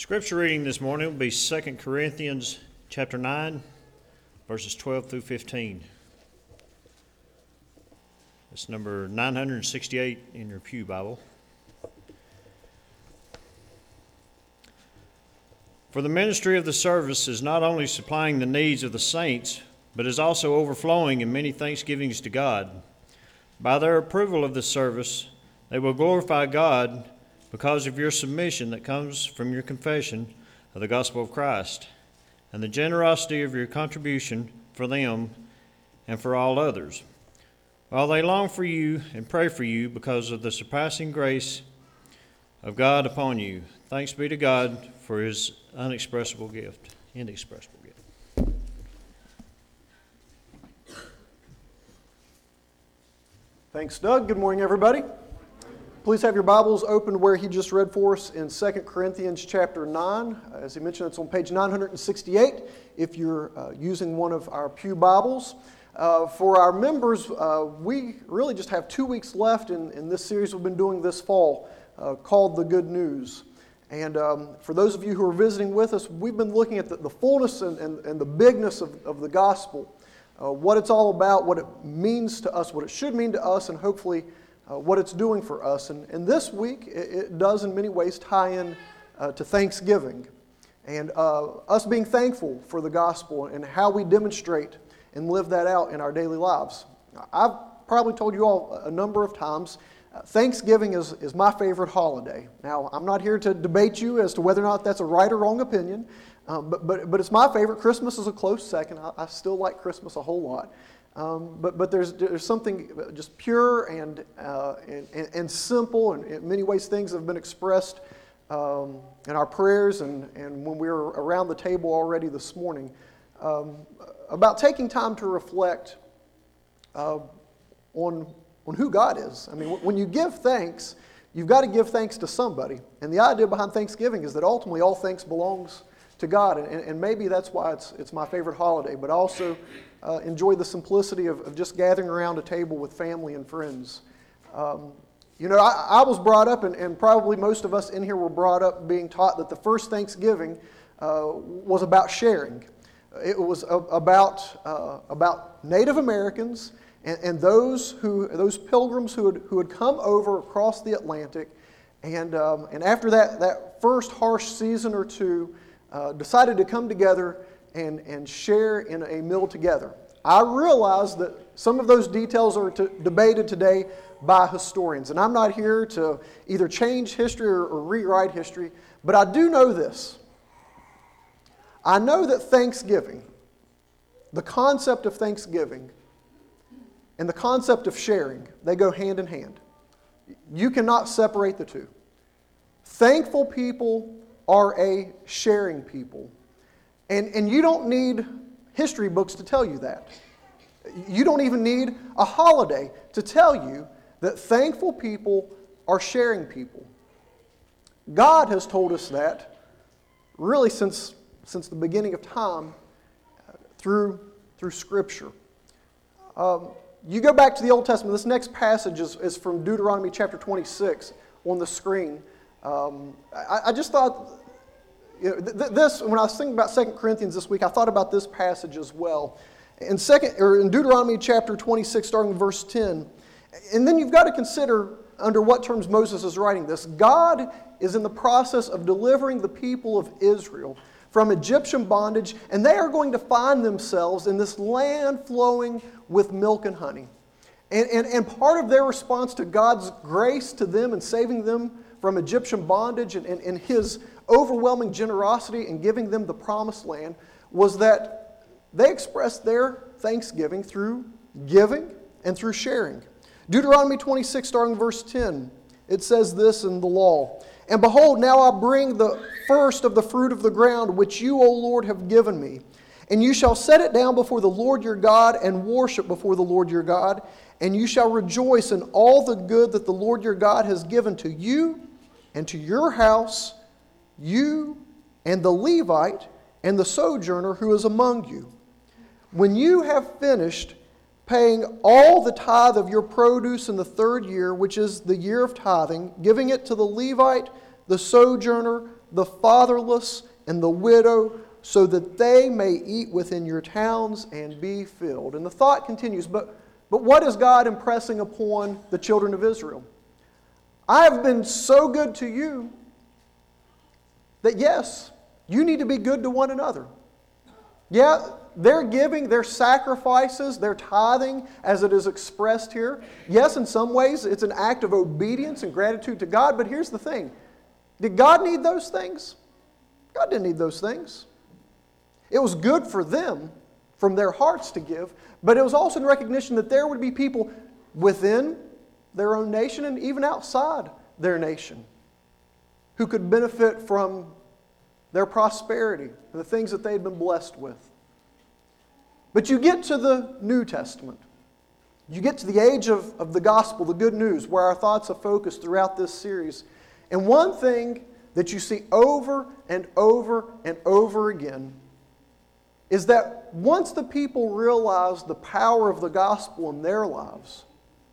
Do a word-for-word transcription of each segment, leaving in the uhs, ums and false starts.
Scripture reading this morning will be Second Corinthians chapter nine, verses twelve through fifteen. It's number nine hundred sixty-eight in your pew Bible. For the ministry of the service is not only supplying the needs of the saints, but is also overflowing in many thanksgivings to God. By their approval of this service, they will glorify God because of your submission that comes from your confession of the gospel of Christ, and the generosity of your contribution for them and for all others, while they long for you and pray for you because of the surpassing grace of God upon you. Thanks be to God for his unexpressible gift, inexpressible gift. Thanks, Doug. Good morning, everybody. Please have your Bibles open where he just read for us in Second Corinthians chapter nine. As he mentioned, it's on page nine hundred sixty-eight if you're uh, using one of our pew Bibles. Uh, for our members, uh, we really just have two weeks left in, in this series we've been doing this fall uh, called The Good News. And um, for those of you who are visiting with us, we've been looking at the, the fullness and, and, and the bigness of, of the gospel, uh, what it's all about, what it means to us, what it should mean to us, and hopefully Uh, what it's doing for us. And, and this week, it, it does in many ways tie in uh, to Thanksgiving and uh, us being thankful for the gospel and how we demonstrate and live that out in our daily lives. I've probably told you all a number of times, uh, Thanksgiving is, is my favorite holiday. Now, I'm not here to debate you as to whether or not that's a right or wrong opinion, uh, but, but, but it's my favorite. Christmas is a close second. I, I still like Christmas a whole lot. Um, but but there's there's something just pure and uh, and, and simple, and in many ways things have been expressed um, in our prayers and, and when we were around the table already this morning um, about taking time to reflect uh, on on who God is. I mean, when you give thanks, you've got to give thanks to somebody, and the idea behind Thanksgiving is that ultimately all thanks belongs to God, and, and maybe that's why it's it's my favorite holiday, but also Uh, enjoy the simplicity of, of just gathering around a table with family and friends. Um, you know, I, I was brought up, and, and probably most of us in here were brought up being taught that the first Thanksgiving uh, was about sharing. It was a, about uh, about Native Americans and, and those who those pilgrims who had who had come over across the Atlantic, and um, and after that that first harsh season or two, uh, decided to come together and, and share in a meal together. I realize that some of those details are to, debated today by historians, and I'm not here to either change history or, or rewrite history, but I do know this. I know that Thanksgiving, the concept of Thanksgiving, and the concept of sharing, they go hand in hand. You cannot separate the two. Thankful people are a sharing people. And, and you don't need history books to tell you that. You don't even need a holiday to tell you that thankful people are sharing people. God has told us that really since, since the beginning of time through, through Scripture. Um, you go back to the Old Testament. This next passage is, is from Deuteronomy chapter twenty-six on the screen. Um, I, I just thought... You know, th- this, when I was thinking about Second Corinthians this week, I thought about this passage as well. In second, or in Deuteronomy chapter twenty-six, starting with verse ten, and then you've got to consider under what terms Moses is writing this. God is in the process of delivering the people of Israel from Egyptian bondage, and they are going to find themselves in this land flowing with milk and honey. And, and, and part of their response to God's grace to them and saving them from Egyptian bondage and, and, and His overwhelming generosity in giving them the promised land was that they expressed their thanksgiving through giving and through sharing. Deuteronomy twenty-six, starting verse ten, it says this in the law, "And behold, now I bring the first of the fruit of the ground, which you, O Lord, have given me. And you shall set it down before the Lord your God and worship before the Lord your God. And you shall rejoice in all the good that the Lord your God has given to you and to your house, you and the Levite and the sojourner who is among you. When you have finished paying all the tithe of your produce in the third year, which is the year of tithing, giving it to the Levite, the sojourner, the fatherless, and the widow, so that they may eat within your towns and be filled. And the thought continues, but, but what is God impressing upon the children of Israel? I have been so good to you that yes, you need to be good to one another. Yeah, their giving, their sacrifices, their tithing, as it is expressed here, yes, in some ways it's an act of obedience and gratitude to God, but here's the thing. Did God need those things? God didn't need those things. It was good for them, from their hearts to give, but it was also in recognition that there would be people within their own nation and even outside their nation who could benefit from their prosperity and the things that they had been blessed with. But you get to the New Testament. You get to the age of, of the gospel, the good news, where our thoughts are focused throughout this series. And one thing that you see over and over and over again is that once the people realized the power of the gospel in their lives,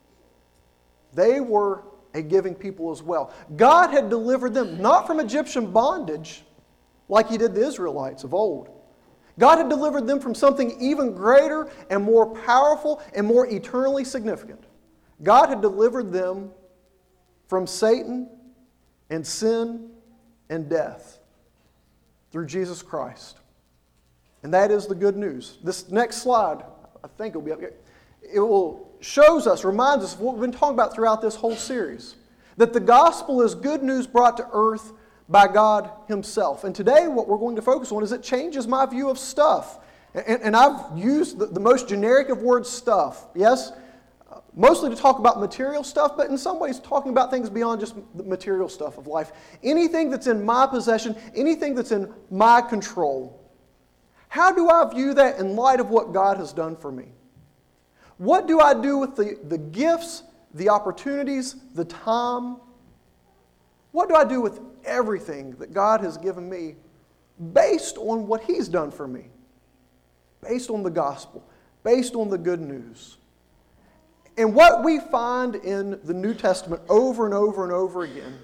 they were a giving people as well. God had delivered them not from Egyptian bondage like He did the Israelites of old. God had delivered them from something even greater and more powerful and more eternally significant. God had delivered them from Satan and sin and death through Jesus Christ. And that is the good news. This next slide, I think it'll be up here. It will shows us, reminds us of what we've been talking about throughout this whole series. That the gospel is good news brought to earth by God Himself. And today what we're going to focus on is it changes my view of stuff. And, and I've used the, the most generic of words, stuff. Yes? Mostly to talk about material stuff, but in some ways talking about things beyond just the material stuff of life. Anything that's in my possession, anything that's in my control. How do I view that in light of what God has done for me? What do I do with the, the gifts, the opportunities, the time? What do I do with everything that God has given me based on what He's done for me? Based on the gospel, based on the good news. And what we find in the New Testament over and over and over again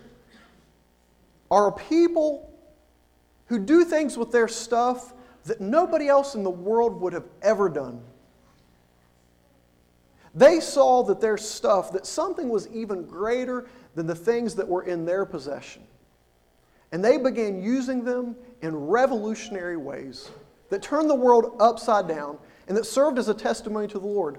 are people who do things with their stuff that nobody else in the world would have ever done. They saw that their stuff, that something was even greater than the things that were in their possession. And they began using them in revolutionary ways that turned the world upside down and that served as a testimony to the Lord.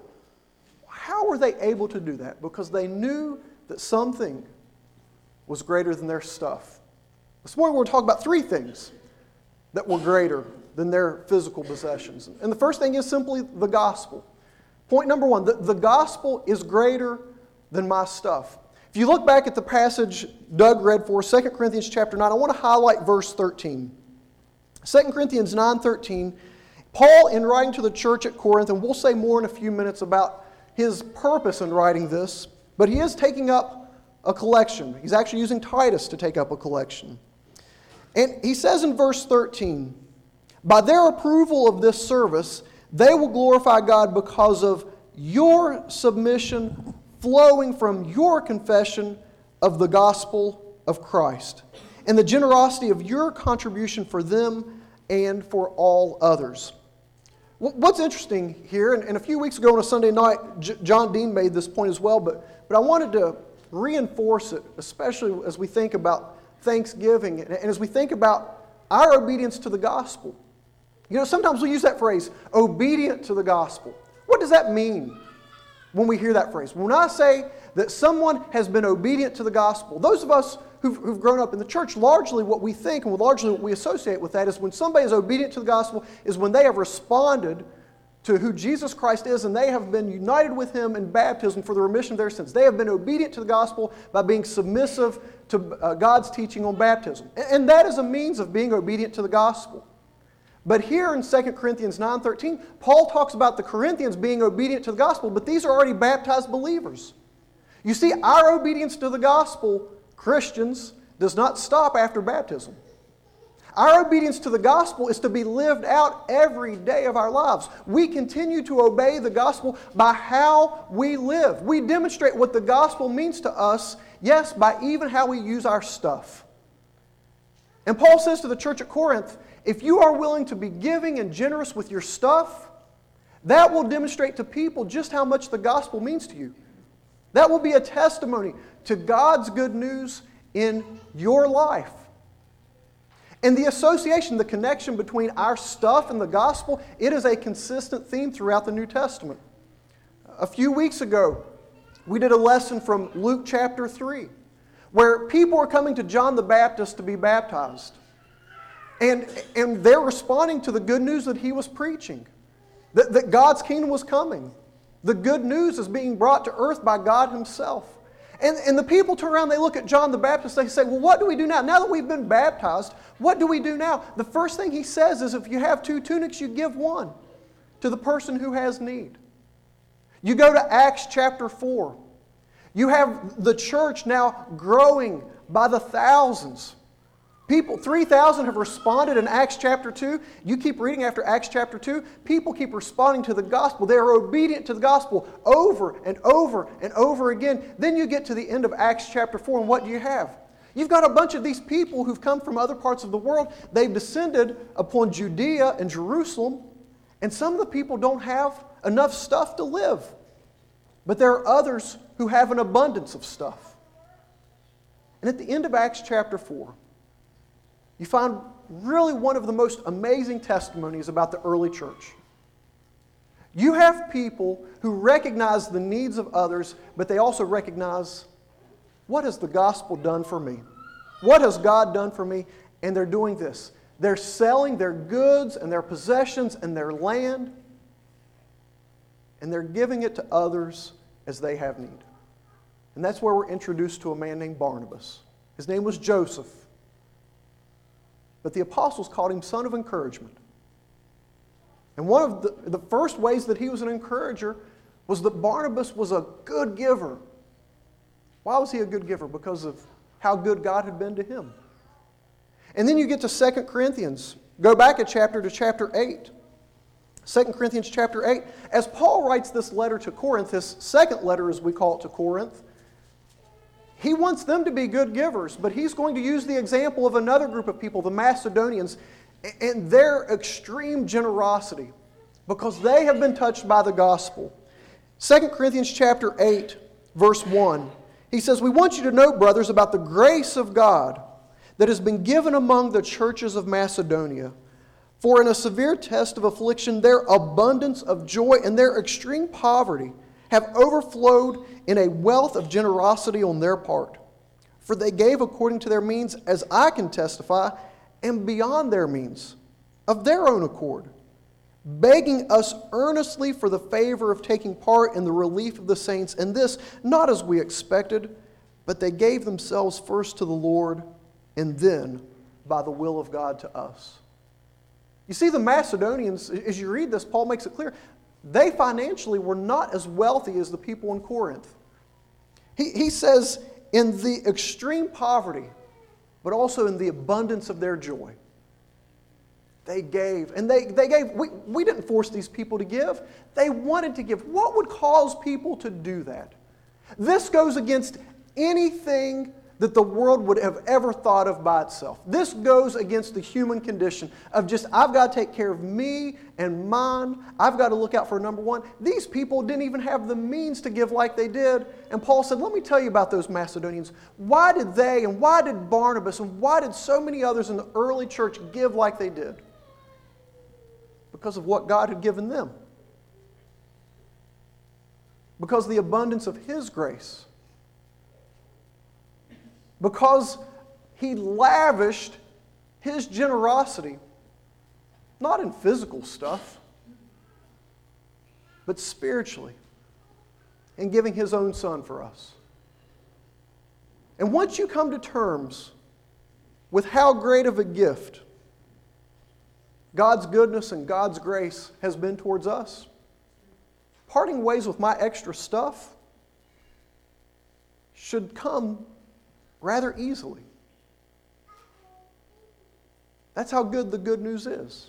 How were they able to do that? Because they knew that something was greater than their stuff. This morning we're going to talk about three things that were greater than their physical possessions. And the first thing is simply the gospel. Point number one, the, the gospel is greater than my stuff. If you look back at the passage Doug read for us, Second Corinthians chapter nine, I want to highlight verse thirteen. Second Corinthians nine thirteen, Paul, in writing to the church at Corinth, and we'll say more in a few minutes about his purpose in writing this, but he is taking up a collection. He's actually using Titus to take up a collection. And he says in verse thirteen, by their approval of this service, they will glorify God because of your submission flowing from your confession of the gospel of Christ and the generosity of your contribution for them and for all others. What's interesting here, and a few weeks ago on a Sunday night, John Dean made this point as well, but, but I wanted to reinforce it, especially as we think about Thanksgiving and as we think about our obedience to the gospel. You know, sometimes we use that phrase, obedient to the gospel. What does that mean when we hear that phrase? When I say that someone has been obedient to the gospel, those of us who've, who've grown up in the church, largely what we think and largely what we associate with that is when somebody is obedient to the gospel is when they have responded to who Jesus Christ is and they have been united with Him in baptism for the remission of their sins. They have been obedient to the gospel by being submissive to uh, God's teaching on baptism. And, and that is a means of being obedient to the gospel. But here in Second Corinthians nine thirteen, Paul talks about the Corinthians being obedient to the gospel, but these are already baptized believers. You see, our obedience to the gospel, Christians, does not stop after baptism. Our obedience to the gospel is to be lived out every day of our lives. We continue to obey the gospel by how we live. We demonstrate what the gospel means to us, yes, by even how we use our stuff. And Paul says to the church at Corinth, if you are willing to be giving and generous with your stuff, that will demonstrate to people just how much the gospel means to you. That will be a testimony to God's good news in your life. And the association, the connection between our stuff and the gospel, it is a consistent theme throughout the New Testament. A few weeks ago, we did a lesson from Luke chapter three, where people are coming to John the Baptist to be baptized. And, and they're responding to the good news that he was preaching, that, that God's kingdom was coming. The good news is being brought to earth by God himself. And, and the people turn around, they look at John the Baptist, they say, well, what do we do now? Now that we've been baptized, what do we do now? The first thing he says is, if you have two tunics, you give one to the person who has need. You go to Acts chapter four. You have the church now growing by the thousands. People, three thousand have responded in Acts chapter two. You keep reading after Acts chapter two, people keep responding to the gospel. They are obedient to the gospel over and over and over again. Then you get to the end of Acts chapter four, and what do you have? You've got a bunch of these people who've come from other parts of the world. They've descended upon Judea and Jerusalem, and some of the people don't have enough stuff to live. But there are others who have an abundance of stuff. And at the end of Acts chapter four, you find really one of the most amazing testimonies about the early church. You have people who recognize the needs of others, but they also recognize, what has the gospel done for me? What has God done for me? And they're doing this. They're selling their goods and their possessions and their land, and they're giving it to others as they have need. And that's where we're introduced to a man named Barnabas. His name was Joseph. But the apostles called him son of encouragement. And one of the, the first ways that he was an encourager was that Barnabas was a good giver. Why was he a good giver? Because of how good God had been to him. And then you get to Second Corinthians. Go back a chapter to chapter eight. Second Corinthians chapter eight. As Paul writes this letter to Corinth, his second letter as we call it to Corinth, he wants them to be good givers, but he's going to use the example of another group of people, the Macedonians, and their extreme generosity because they have been touched by the gospel. Second Corinthians chapter eight, verse one, he says, we want you to know, brothers, about the grace of God that has been given among the churches of Macedonia. For in a severe test of affliction, their abundance of joy and their extreme poverty have overflowed in a wealth of generosity on their part. For they gave according to their means, as I can testify, and beyond their means, of their own accord, begging us earnestly for the favor of taking part in the relief of the saints, and this not as we expected, but they gave themselves first to the Lord, and then by the will of God to us. You see, the Macedonians, as you read this, Paul makes it clear, they financially were not as wealthy as the people in Corinth. He, he says, in the extreme poverty, but also in the abundance of their joy, they gave. And they, they gave. We, we didn't force these people to give. They wanted to give. What would cause people to do that? This goes against anything that the world would have ever thought of by itself. This goes against the human condition of just, I've got to take care of me and mine. I've got to look out for number one. These people didn't even have the means to give like they did. And Paul said, let me tell you about those Macedonians. Why did they and why did Barnabas and why did so many others in the early church give like they did? Because of what God had given them. Because of the abundance of His grace. Because He lavished His generosity, not in physical stuff, but spiritually, in giving His own Son for us. And once you come to terms with how great of a gift God's goodness and God's grace has been towards us, parting ways with my extra stuff should come rather easily. That's how good the good news is.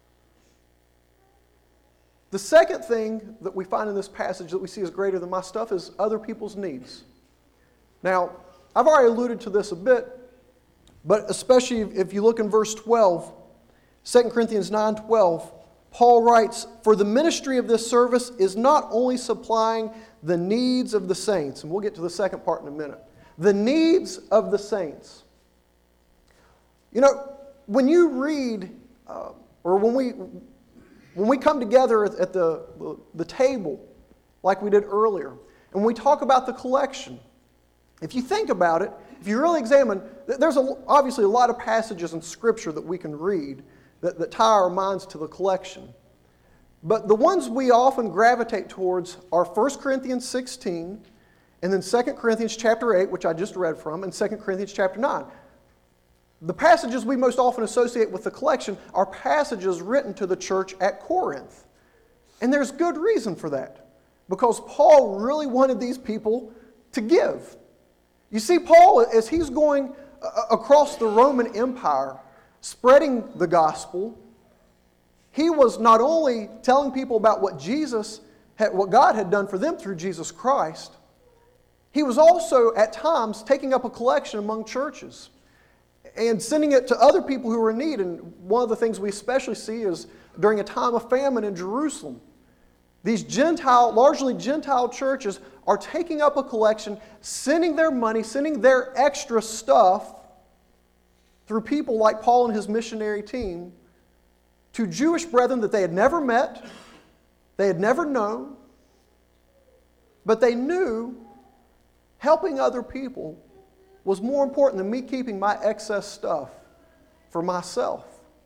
The second thing that we find in this passage that we see as greater than my stuff is other people's needs. Now, I've already alluded to this a bit, But especially if you look in verse twelve, Second Corinthians nine twelve, Paul writes, "For the ministry of this service is not only supplying the needs of the saints," and we'll get to the second part in a minute, the needs of the saints. You know, when you read, uh, or when we when we come together at the, the, the table, like we did earlier, and we talk about the collection, if you think about it, if you really examine, there's a, obviously a lot of passages in Scripture that we can read that, that tie our minds to the collection. But the ones we often gravitate towards are First Corinthians sixteen, and then Second Corinthians chapter eight, which I just read from, and Second Corinthians chapter nine. The passages we most often associate with the collection are passages written to the church at Corinth. And there's good reason for that, because Paul really wanted these people to give. You see, Paul, as he's going across the Roman Empire, spreading the gospel, he was not only telling people about what Jesus, had, what God had done for them through Jesus Christ, he was also at times taking up a collection among churches and sending it to other people who were in need. And one of the things we especially see is during a time of famine in Jerusalem, these Gentile, largely Gentile churches are taking up a collection, sending their money, sending their extra stuff through people like Paul and his missionary team to Jewish brethren that they had never met, they had never known, but they knew helping other people was more important than me keeping my excess stuff for myself.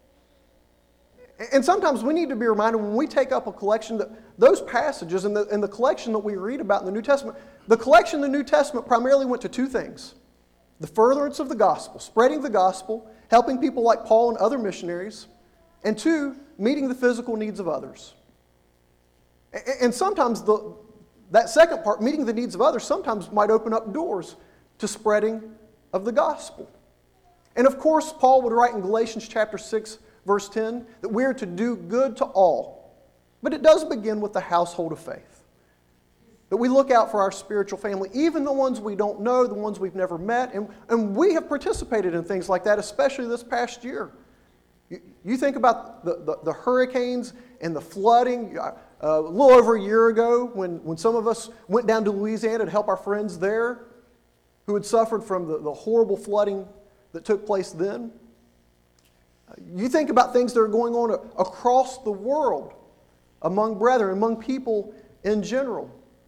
And sometimes we need to be reminded when we take up a collection that those passages and the, and the collection that we read about in the New Testament, the collection in the New Testament primarily went to two things: the furtherance of the gospel, spreading the gospel, helping people like Paul and other missionaries, and two, meeting the physical needs of others. And sometimes the, that second part, meeting the needs of others, sometimes might open up doors to spreading of the gospel. And of course, Paul would write in Galatians chapter six, verse ten, that we are to do good to all. But it does begin with the household of faith. That we look out for our spiritual family, even the ones we don't know, the ones we've never met. And, and we have participated in things like that, especially this past year. You, you think about the, the, the hurricanes and the flooding. Uh, a little over a year ago, when, when some of us went down to Louisiana to help our friends there who had suffered from the, the horrible flooding that took place then. You think about things that are going on across the world among brethren, among people in general.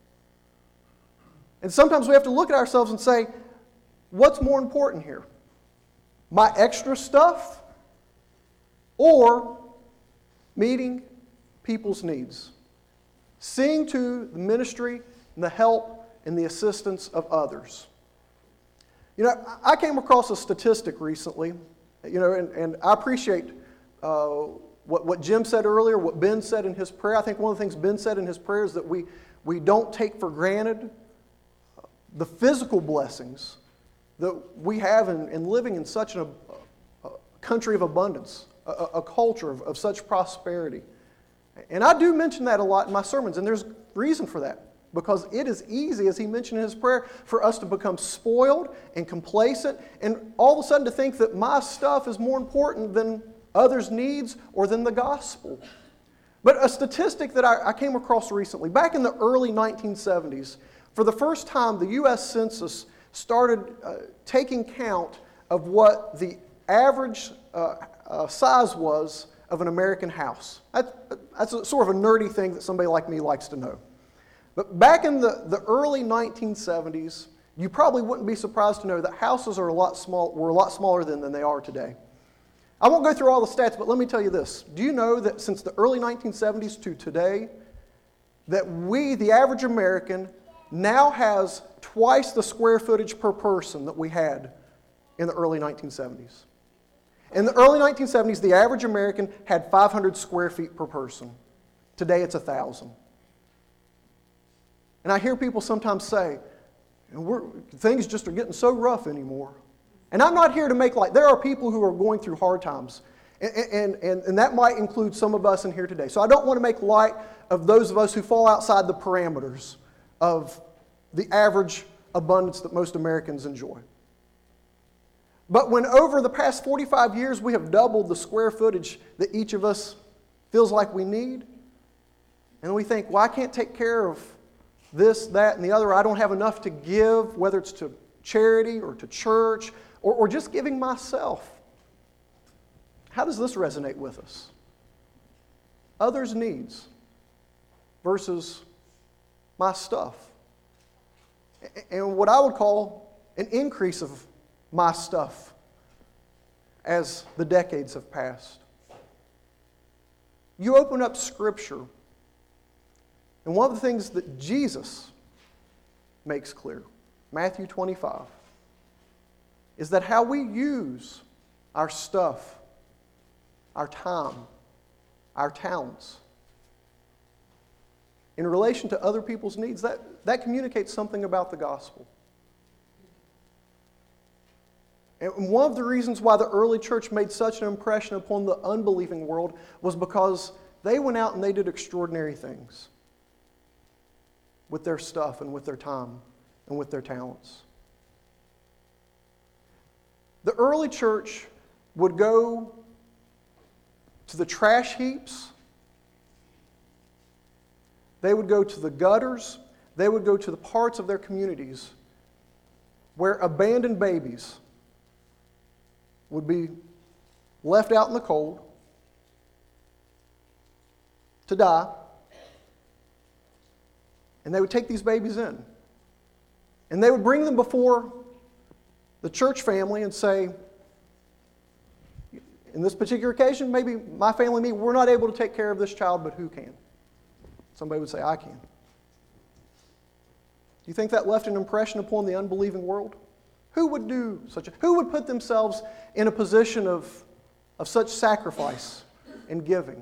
And sometimes we have to look at ourselves and say, what's more important here? My extra stuff or meeting people's needs? Seeing to the ministry and the help and the assistance of others. You know, I came across a statistic recently, you know, and, and I appreciate uh, what, what Jim said earlier, what Ben said in his prayer. I think one of the things Ben said in his prayer is that we, we don't take for granted the physical blessings that we have in, in living in such an, a, a country of abundance, a, a culture of, of such prosperity. And I do mention that a lot in my sermons, and there's reason for that. Because it is easy, as he mentioned in his prayer, for us to become spoiled and complacent and all of a sudden to think that my stuff is more important than others' needs or than the gospel. But a statistic that I, I came across recently, back in the early nineteen seventies, for the first time the U S Census started uh, taking count of what the average uh, uh, size was of an American house. That, that's a, sort of a nerdy thing that somebody like me likes to know. But back in the, the early nineteen seventies, you probably wouldn't be surprised to know that houses are a lot small, were a lot smaller then than they are today. I won't go through all the stats, but let me tell you this. Do you know that since the early nineteen seventies to today, that we, the average American, now has twice the square footage per person that we had in the early nineteen seventies? In the early nineteen seventies, the average American had five hundred square feet per person. Today, it's one thousand. And I hear people sometimes say, We're, things just are getting so rough anymore. And I'm not here to make light. There are people who are going through hard times. And, and, and, and that might include some of us in here today. So I don't want to make light of those of us who fall outside the parameters of the average abundance that most Americans enjoy. But when over the past forty-five years we have doubled the square footage that each of us feels like we need, and we think, well, I can't take care of this, that, and the other. I don't have enough to give, whether it's to charity or to church or, or just giving myself. How does this resonate with us? Others' needs versus my stuff. And what I would call an increase of my stuff as the decades have passed. You open up Scripture, and one of the things that Jesus makes clear, Matthew twenty-five, is that how we use our stuff, our time, our talents, in relation to other people's needs, that, that communicates something about the gospel. And one of the reasons why the early church made such an impression upon the unbelieving world was because they went out and they did extraordinary things with their stuff and with their time and with their talents. The early church would go to the trash heaps. They would go to the gutters. They would go to the parts of their communities where abandoned babies would be left out in the cold to die. And they would take these babies in. And they would bring them before the church family and say, in this particular occasion, maybe my family and me, we're not able to take care of this child, but who can? Somebody would say, I can. Do you think that left an impression upon the unbelieving world? Who would do such a, who would put themselves in a position of, of such sacrifice and giving?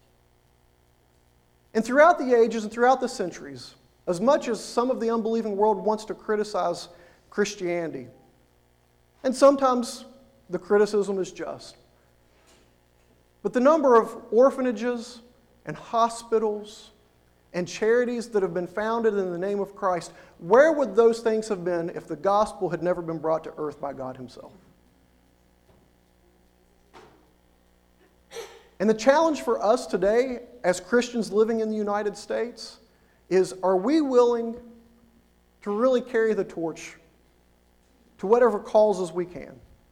And throughout the ages and throughout the centuries, as much as some of the unbelieving world wants to criticize Christianity, and sometimes the criticism is just, but the number of orphanages and hospitals and charities that have been founded in the name of Christ, where would those things have been if the gospel had never been brought to earth by God Himself? And the challenge for us today, as Christians living in the United States, is are we willing to really carry the torch to whatever causes we can?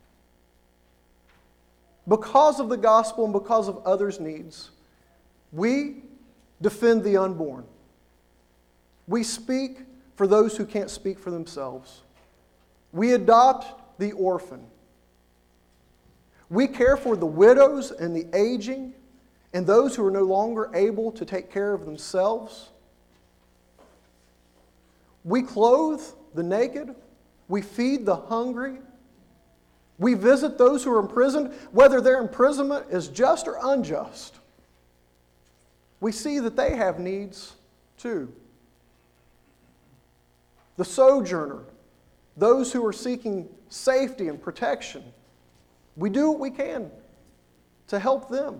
Because of the gospel and because of others' needs, we defend the unborn. We speak for those who can't speak for themselves. We adopt the orphan. We care for the widows and the aging and those who are no longer able to take care of themselves. We clothe the naked. We feed the hungry. We visit those who are imprisoned, whether their imprisonment is just or unjust. We see that they have needs too. The sojourner, those who are seeking safety and protection, we do what we can to help them.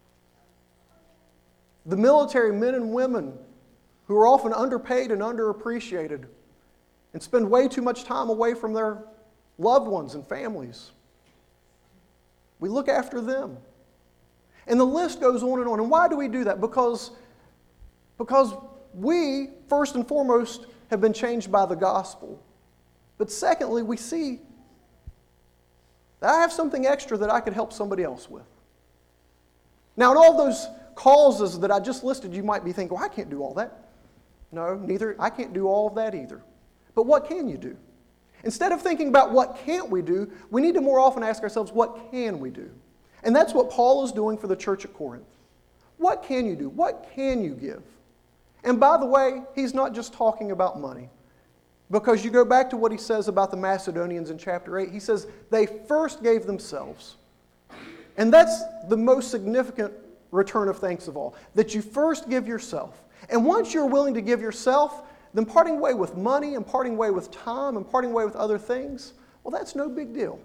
The military men and women who are often underpaid and underappreciated and spend way too much time away from their loved ones and families. We look after them. And the list goes on and on. And why do we do that? Because, because we, first and foremost, have been changed by the gospel. But secondly, we see that I have something extra that I could help somebody else with. Now, in all those causes that I just listed, you might be thinking, well, I can't do all that. No, neither. I can't do all of that either. But what can you do? Instead of thinking about what can't we do, we need to more often ask ourselves, what can we do? And that's what Paul is doing for the church at Corinth. What can you do? What can you give? And by the way, he's not just talking about money. Because you go back to what he says about the Macedonians in chapter eight. He says they first gave themselves. And that's the most significant return of thanks of all. That you first give yourself. And once you're willing to give yourself, then parting way with money and parting way with time and parting way with other things, well, that's no big deal.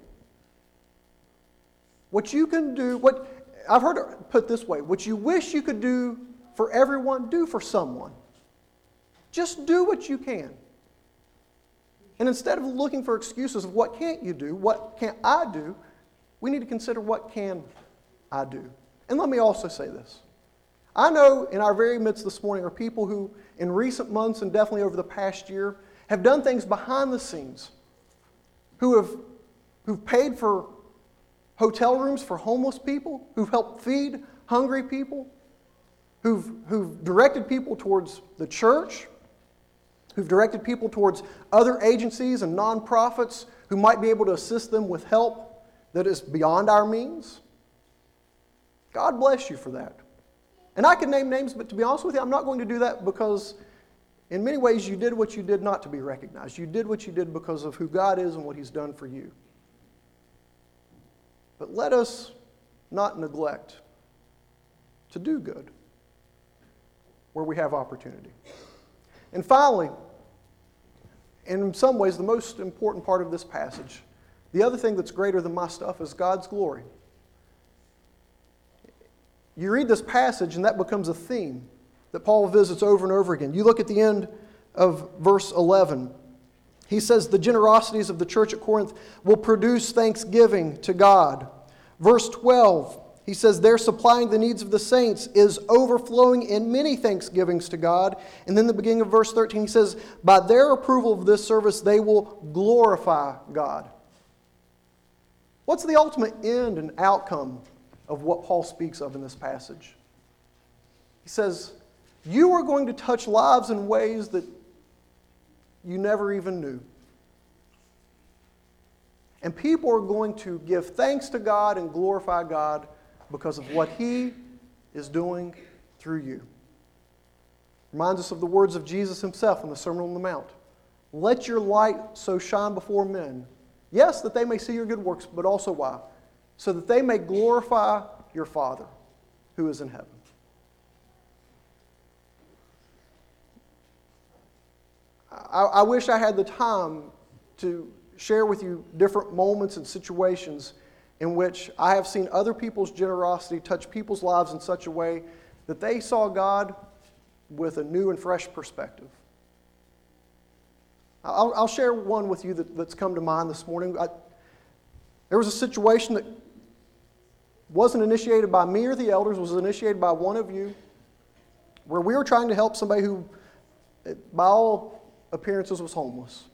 What you can do, what I've heard it put this way, what you wish you could do for everyone, do for someone. Just do what you can. And instead of looking for excuses of what can't you do, what can't I do, we need to consider what can I do. And let me also say this. I know in our very midst this morning are people who, in recent months and definitely over the past year, have done things behind the scenes, who have who've paid for hotel rooms for homeless people, who've helped feed hungry people, who've, who've directed people towards the church, who've directed people towards other agencies and nonprofits who might be able to assist them with help that is beyond our means. God bless you for that. And I could name names, but to be honest with you, I'm not going to do that because in many ways you did what you did not to be recognized. You did what you did because of who God is and what He's done for you. But let us not neglect to do good where we have opportunity. And finally, in some ways the most important part of this passage, the other thing that's greater than my stuff is God's glory. You read this passage and that becomes a theme that Paul visits over and over again. You look at the end of verse eleven. He says the generosities of the church at Corinth will produce thanksgiving to God. Verse twelve, he says their supplying the needs of the saints is overflowing in many thanksgivings to God. And then the beginning of verse thirteen, he says by their approval of this service they will glorify God. What's the ultimate end and outcome of what Paul speaks of in this passage? He says, you are going to touch lives in ways that you never even knew. And people are going to give thanks to God and glorify God because of what He is doing through you. Reminds us of the words of Jesus Himself in the Sermon on the Mount. Let your light so shine before men. Yes, that they may see your good works, but also why? So that they may glorify your Father who is in heaven. I, I wish I had the time to share with you different moments and situations in which I have seen other people's generosity touch people's lives in such a way that they saw God with a new and fresh perspective. I'll, I'll share one with you that, that's come to mind this morning. I, there was a situation that wasn't initiated by me or the elders, was initiated by one of you, where we were trying to help somebody who, by all appearances, was homeless.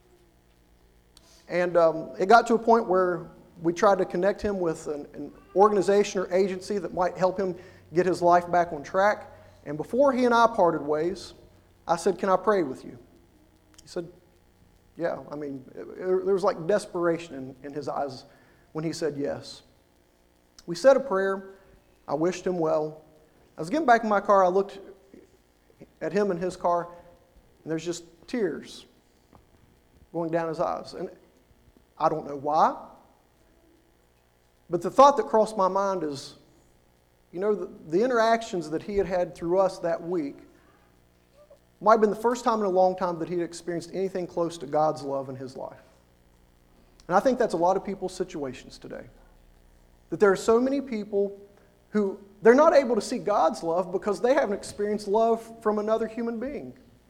And um, it got to a point where we tried to connect him with an, an organization or agency that might help him get his life back on track. And before he and I parted ways, I said, can I pray with you? He said, yeah. I mean, it, it, there was like desperation in, in his eyes when he said yes. We said a prayer. I wished him well. I was getting back in my car. I looked at him in his car, and there's just tears going down his eyes. And I don't know why. But the thought that crossed my mind is, you know, the, the interactions that he had had through us that week might have been the first time in a long time that he had experienced anything close to God's love in his life. And I think that's a lot of people's situations today. That there are so many people who, they're not able to see God's love because they haven't experienced love from another human being.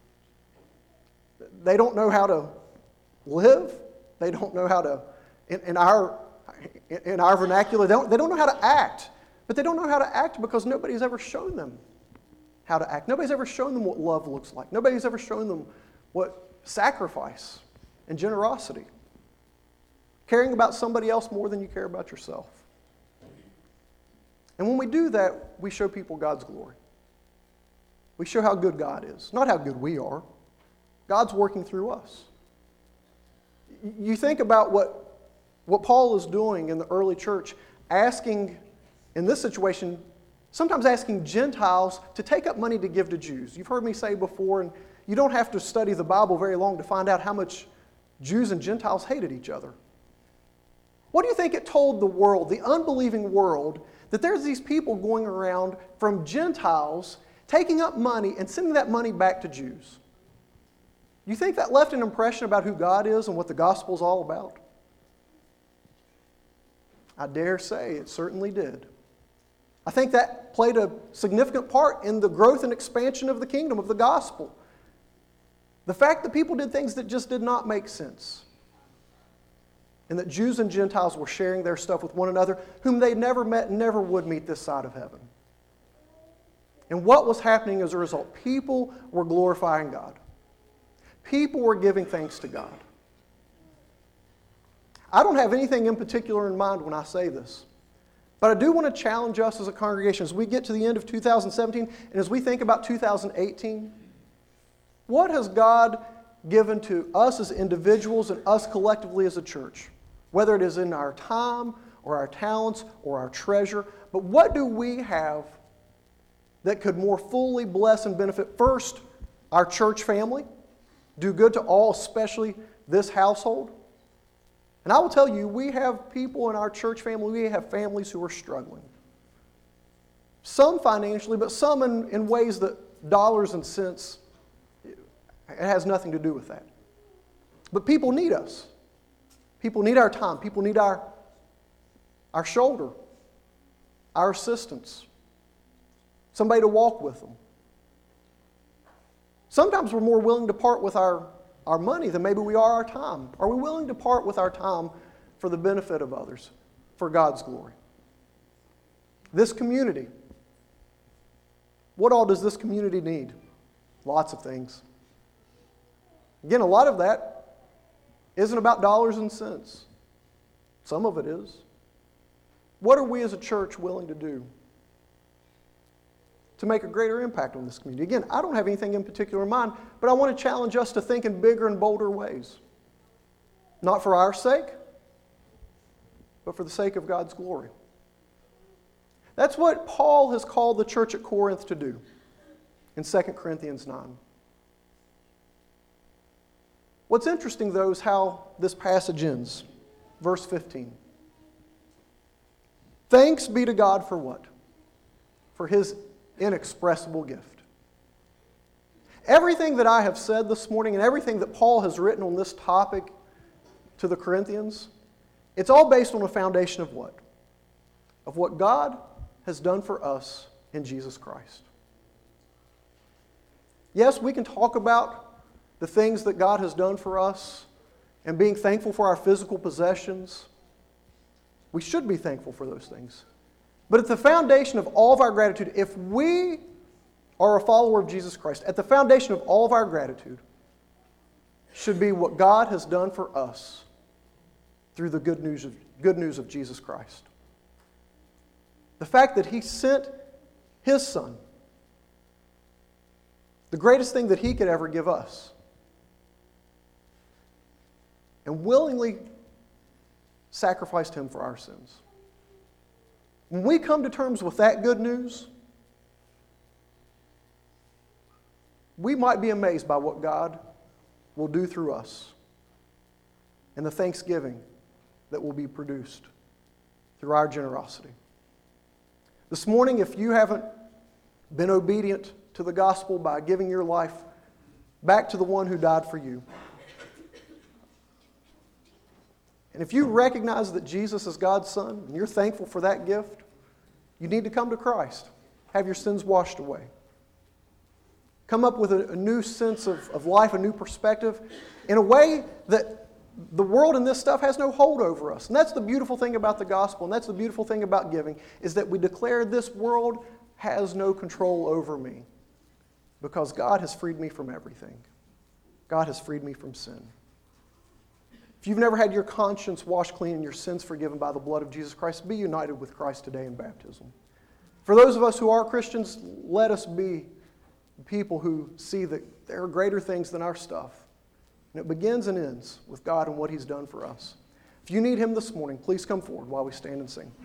They don't know how to live. They don't know how to, in, in our in our vernacular, they don't, they don't know how to act. But they don't know how to act because nobody's ever shown them how to act. Nobody's ever shown them what love looks like. Nobody's ever shown them what sacrifice and generosity. Caring about somebody else more than you care about yourself. And when we do that, we show people God's glory. We show how good God is, not how good we are. God's working through us. You think about what, what Paul is doing in the early church, asking, in this situation, sometimes asking Gentiles to take up money to give to Jews. You've heard me say before, and you don't have to study the Bible very long to find out how much Jews and Gentiles hated each other. What do you think it told the world, the unbelieving world, that there's these people going around from Gentiles taking up money and sending that money back to Jews? You think that left an impression about who God is and what the gospel is all about? I dare say it certainly did. I think that played a significant part in the growth and expansion of the kingdom, of the gospel. The fact that people did things that just did not make sense. And that Jews and Gentiles were sharing their stuff with one another, whom they never met and never would meet this side of heaven. And what was happening as a result? People were glorifying God. People were giving thanks to God. I don't have anything in particular in mind when I say this, but I do want to challenge us as a congregation as we get to the end of two thousand seventeen and as we think about two thousand eighteen. What has God given to us as individuals and us collectively as a church? Whether it is in our time or our talents or our treasure, but what do we have that could more fully bless and benefit first our church family, do good to all, especially this household? And I will tell you, we have people in our church family, we have families who are struggling. Some financially, but some in, in ways that dollars and cents, it has nothing to do with that. But people need us. People need our time. People need our, our shoulder, our assistance, somebody to walk with them. Sometimes we're more willing to part with our, our money than maybe we are our time. Are we willing to part with our time for the benefit of others, for God's glory? This community, what all does this community need? Lots of things. Again, a lot of that isn't about dollars and cents. Some of it is. What are we as a church willing to do to make a greater impact on this community? Again, I don't have anything in particular in mind, but I want to challenge us to think in bigger and bolder ways. Not for our sake, but for the sake of God's glory. That's what Paul has called the church at Corinth to do in Second Corinthians nine. What's interesting, though, is how this passage ends. Verse fifteen. Thanks be to God for what? For His inexpressible gift. Everything that I have said this morning and everything that Paul has written on this topic to the Corinthians, it's all based on a foundation of what? Of what God has done for us in Jesus Christ. Yes, we can talk about the things that God has done for us and being thankful for our physical possessions. We should be thankful for those things. But at the foundation of all of our gratitude, if we are a follower of Jesus Christ, at the foundation of all of our gratitude should be what God has done for us through the good news of, good news of Jesus Christ. The fact that He sent His Son, the greatest thing that He could ever give us, and willingly sacrificed Him for our sins. When we come to terms with that good news, we might be amazed by what God will do through us and the thanksgiving that will be produced through our generosity. This morning, if you haven't been obedient to the gospel by giving your life back to the one who died for you, and if you recognize that Jesus is God's Son and you're thankful for that gift, you need to come to Christ. Have your sins washed away. Come up with a, a new sense of, of life, a new perspective, in a way that the world and this stuff has no hold over us. And that's the beautiful thing about the gospel, and that's the beautiful thing about giving, is that we declare this world has no control over me because God has freed me from everything. God has freed me from sin. If you've never had your conscience washed clean and your sins forgiven by the blood of Jesus Christ, be united with Christ today in baptism. For those of us who are Christians, let us be people who see that there are greater things than our stuff. And it begins and ends with God and what He's done for us. If you need Him this morning, please come forward while we stand and sing.